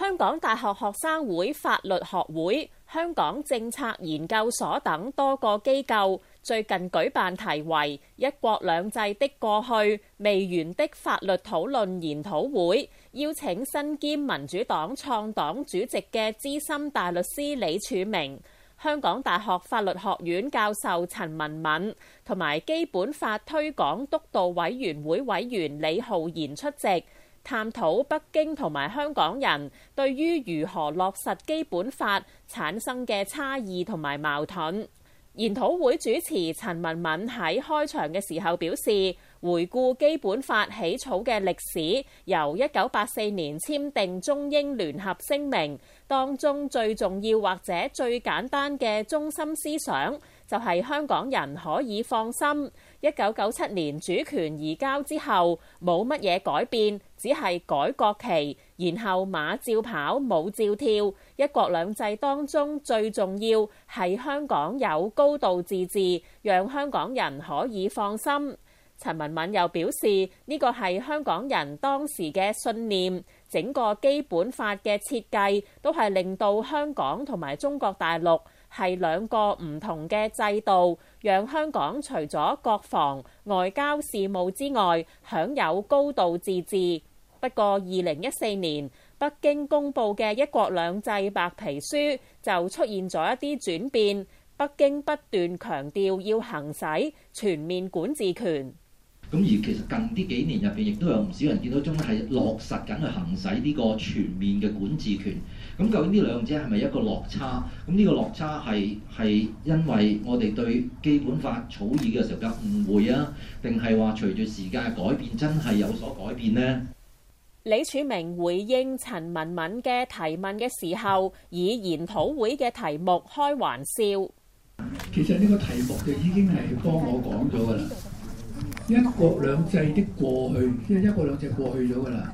香港大學學生會法律學會、香港政策研究所等多個機構最近舉辦題為《一國兩制的過去：未完的法律討論》研討會，邀請身兼民主黨創黨主席嘅資深大律師李柱銘、香港大學法律學院教授陳文敏同埋基本法推廣督導委員會委員李浩然出席，探討北京同埋香港人對於如何落實基本法產生嘅差異同埋矛盾。研討會主持陳文敏喺開場嘅時候表示，回顧基本法起草嘅歷史，由1984年簽訂中英聯合聲明，當中最重要或者最簡單嘅中心思想就係香港人可以放心。1997年主權移交之後冇乜嘢改變，只係改國旗，然後馬照跑，舞照跳。一國兩制當中最重要係香港有高度自治，讓香港人可以放心。陳文敏又表示，呢個係香港人當時嘅信念，整個基本法嘅設計都係令到香港同埋中國大陸係兩個唔同嘅制度，讓香港除咗國防、外交事務之外，享有高度自治。不過2014年北京公佈嘅一國兩制白皮書就出現咗一啲轉變，北京不斷強調要行使全面管治權。 咁而其實近呢幾年入邊，亦都有唔少人見到中央係落實緊去行使呢個全面嘅管治權。咁究竟呢兩者係咪一個落差？咁呢個落差係因為我哋對基本法草擬嘅時候嘅誤會啊，定係話隨住時間嘅改變真係有所改變呢？ 李柱銘回應陳文敏嘅提問嘅時候，以研討會嘅題目開玩笑。 其實呢個題目就已經係幫我講咗㗎啦。一國兩制的過去，即係一國兩制過去咗㗎啦。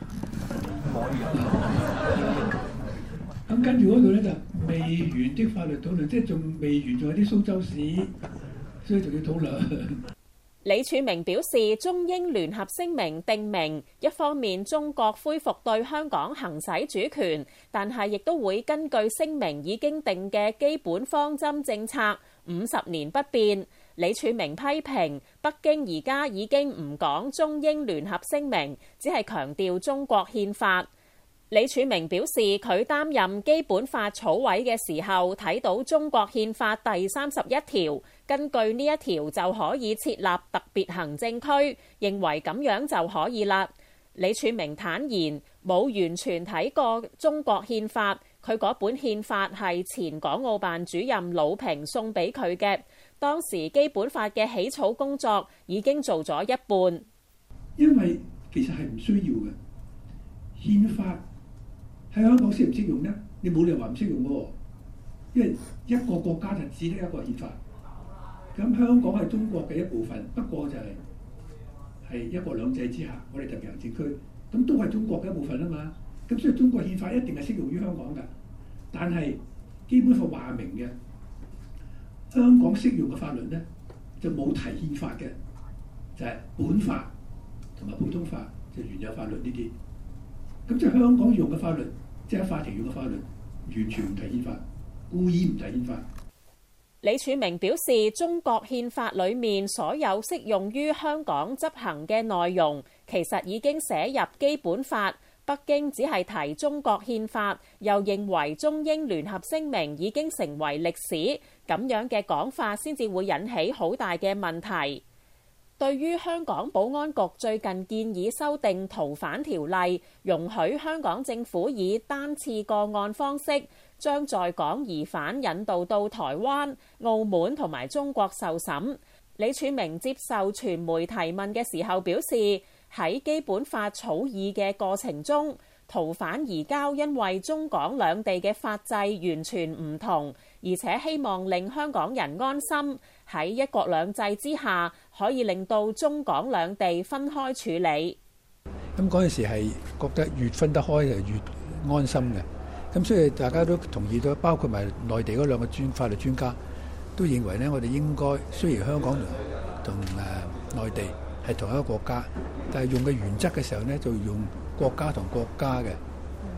咁跟住嗰度咧就未完的法律討論，即係仲未完，仲有啲蘇州市，所以仲要討論。 李柱銘表示，中英聯合聲明定明，一方面中國恢復對香港行使主權，但係亦都會根據聲明已經定嘅基本方針政策50年不變。李柱銘批評北京而家已經唔講中英聯合聲明，只係強調中國憲法。李柱銘表示，佢擔任基本法草委嘅時候，睇到中國憲法第31條，根據呢一條就可以設立特別行政區，認為咁樣就可以啦。李柱銘坦言冇完全睇過中國憲法，佢嗰本憲法係前港澳辦主任魯平送俾佢嘅，當時基本法嘅起草工作已經做咗一半。 因為其實係唔需要嘅憲法。喺香港適唔適用呢？你冇理由話唔適用喎，因為一個國家就只得一個憲法。咁香港係中國嘅一部分，不過就係一國兩制之下，我哋特別行政區，咁都係中國嘅一部分啊嘛。咁所以中國憲法一定係適用於香港㗎。但係基本法話明嘅，香港適用嘅法律呢，就冇提憲法嘅，就係本法同埋普通法，就原有法律呢啲。咁即係香港用嘅法律，即係法庭用嘅法律，完全唔提憲法，故意唔提憲法。 李柱銘表示，中國憲法裡面所有適用於香港執行嘅內容，其實已經寫入基本法。北京只係提中國憲法，又認為中英聯合聲明已經成為歷史，咁樣嘅講法先至會引起好大嘅問題。對於香港保安局最近建議修訂逃犯條例，容許香港政府以單次個案方式將在港疑犯引渡到台灣、澳門同埋中國受審。李柱銘接受傳媒提問嘅時候表示，喺基本法草擬嘅過程中，逃犯移交因為中港兩地嘅法制完全唔同，而且希望令香港人安心喺一國兩制之下，可以令到中港兩地分開處理。 咁嗰陣時係覺得越分得開就越安心嘅。咁所以大家都同意咗，包括埋內地嗰兩個法律專家都認為呢，我哋應該雖然香港同內地係同一個國家，但係用嘅原則嘅時候呢，就用國家同國家嘅。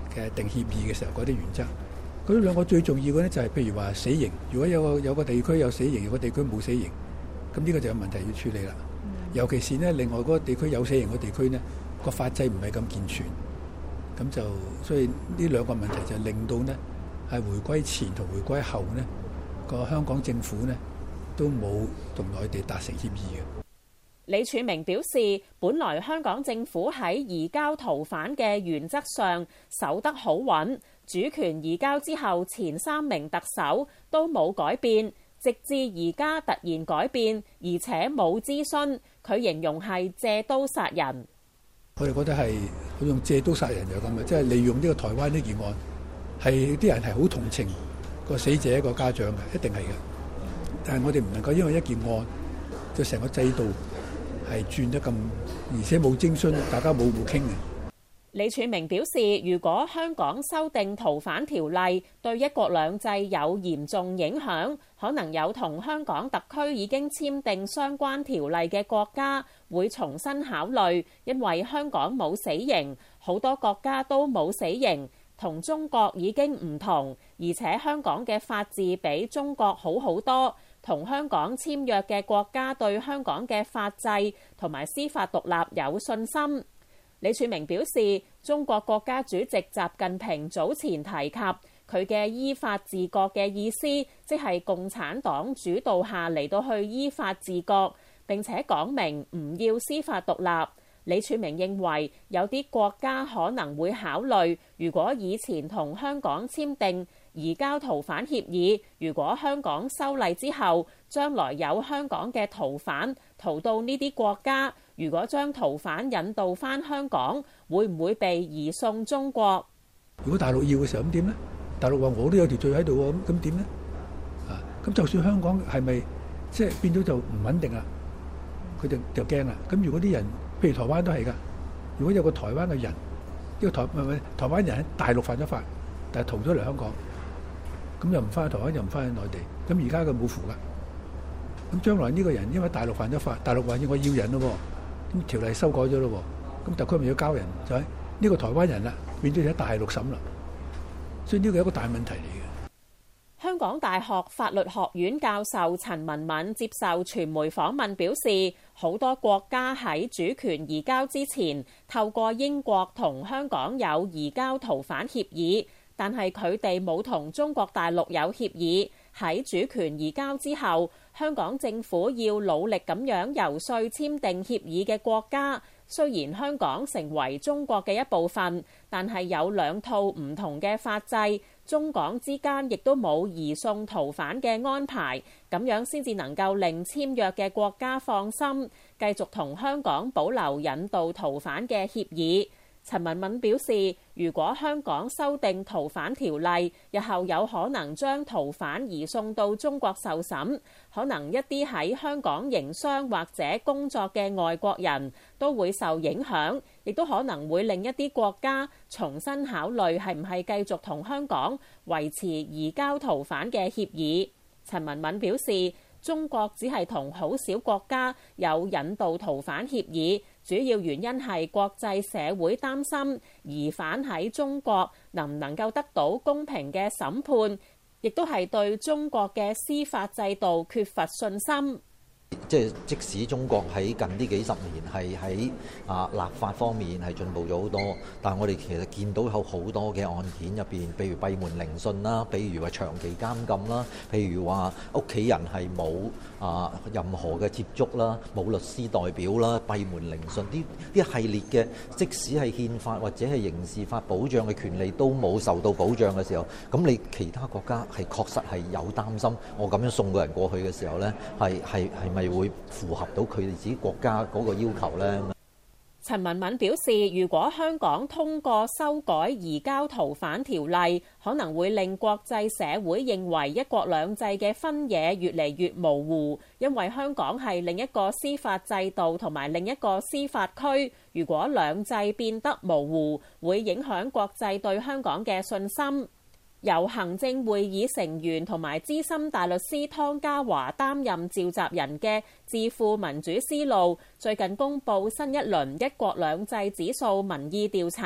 嘅定協議嘅時候嗰啲原則。嗰兩個最重要嘅咧就係譬如話死刑，如果有個地區有死刑，有個地區冇死刑，咁呢個就有問題要處理啦。尤其是呢，另外嗰個地區有死刑嘅地區呢，個法制唔係咁健全，咁就所以呢兩個問題就令到呢係回歸前同回歸後呢個香港政府呢都冇同內地達成協議嘅。 李柱銘表示，本來香港政府喺移交逃犯嘅原則上守得好穩，主權移交之後前3名特首都冇改變，直至而家突然改變，而且冇諮詢，佢形容係借刀殺人。 我哋覺得係好用借刀殺人就咁嘅，即係利用呢個台灣呢件案，係啲人係好同情個死者個家長嘅，一定係嘅。但係我哋唔能夠因為一件案就成個制度係轉得咁，而且冇徵詢，大家冇傾嘅。 李柱銘表示，如果香港修訂逃犯條例對一國兩制有嚴重影響，可能有同香港特區已經簽訂相關條例嘅國家會重新考慮，因為香港冇死刑，好多國家都冇死刑，同中國已經唔同，而且香港嘅法治比中國好好多，同香港簽約嘅國家對香港嘅法制同埋司法獨立有信心。李柱銘表示，中國國家主席習近平早前提及佢嘅依法治國嘅意思，即係共產黨主導下嚟到去依法治國，並且講明唔要司法獨立。李柱銘認為有啲國家可能會考慮，如果以前同香港簽訂移交逃犯協議，如果香港修例之後，將來有香港嘅逃犯逃到呢啲國家，如果將逃犯引渡返香港，會唔會被移送中國？ 如果大陸要嘅時候咁點呢？大陸話我都有條罪喺度喎，咁點呢？咁就算香港係咪即係變咗就唔穩定啦？佢就驚啦。咁如果啲人譬如台灣都係㗎，如果有個台灣嘅人，呢個台灣人喺大陸犯咗法，但係逃咗嚟香港，咁又唔翻去台灣，又唔翻去內地，咁而家佢冇符㗎。咁將來呢個人因為大陸犯咗法，大陸話我要人咯，咁條例修改咗咯，咁特區咪要交人，就係呢個台灣人啦，變咗喺大陸審啦，所以呢個係一個大問題嚟嘅。 香港大學法律學院教授陳文敏接受傳媒訪問表示，好多國家喺主權移交之前，透過英國同香港有移交逃犯協議，但係佢哋冇同中國大陸有協議。喺主權移交之後，香港政府要努力咁樣游說簽訂協議嘅國家。雖然香港成為中國嘅一部分，但係有兩套唔同嘅法制，中港之間亦都冇移送逃犯嘅安排，咁樣先至能夠令簽約嘅國家放心，繼續同香港保留引渡逃犯嘅協議。陳文敏表示，如果香港修訂逃犯條例，日後有可能將逃犯移送到中國受審，可能一啲喺香港營商或者工作嘅外國人都會受影響，亦都可能會令一啲國家重新考慮係唔係繼續同香港維持移交逃犯嘅協議。陳文敏表示，中國只係同好少國家有引渡逃犯協議，主要原因係國際社會擔心疑犯喺中國能唔能夠得到公平嘅審判，亦都係對中國嘅司法制度缺乏信心。 即使中國喺近呢幾十年係喺立法方面係進步咗好多，但係我哋其實見到有好多嘅案件入邊，譬如閉門聆訊啦，譬如話長期監禁啦，譬如話屋企人係冇任何嘅接觸啦，冇律師代表啦，閉門聆訊呢系列嘅，即使係憲法或者係刑事法保障嘅權利都冇受到保障嘅時候，咁你其他國家係確實係有擔心，我咁樣送個人過去嘅時候呢，係咪會符合到佢哋自己國家嗰個要求呢？ 陳文敏表示，如果香港通過修改移交逃犯條例，可能會令國際社會認為一國兩制嘅分野越嚟越模糊，因為香港係另一個司法制度同埋另一個司法區。如果兩制變得模糊，會影響國際對香港嘅信心。由行政會議成員同埋資深大律師湯家驊擔任召集人嘅智庫民主思路，最近公布新一輪一國兩制指數民意調查，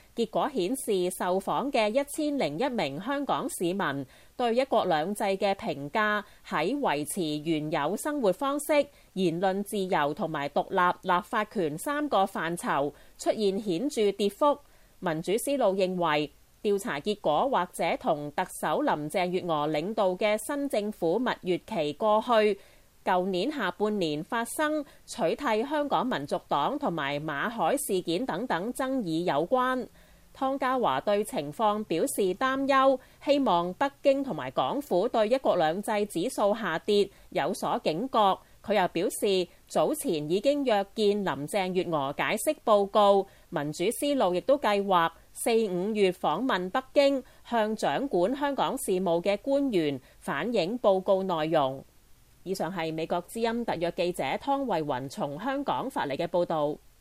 結果顯示受訪嘅1001名香港市民對一國兩制嘅評價喺維持原有生活方式、言論自由同埋獨立立法權3個範疇出現顯著跌幅。民主思路認為，調查結果或者同特首林鄭月娥領導嘅新政府蜜月期過去，舊年下半年發生取締香港民族黨同埋馬凱事件等等爭議有關。湯家驊對情況表示擔憂，希望北京同埋港府對一國兩制指數下跌有所警覺。佢又表示，早前已經約見林鄭月娥解釋報告，民主思路亦都計劃4、5月訪問北京，向掌管香港事務嘅官員反映報告內容。以上係美國之音特約記者湯慧雲從香港發嚟嘅報導。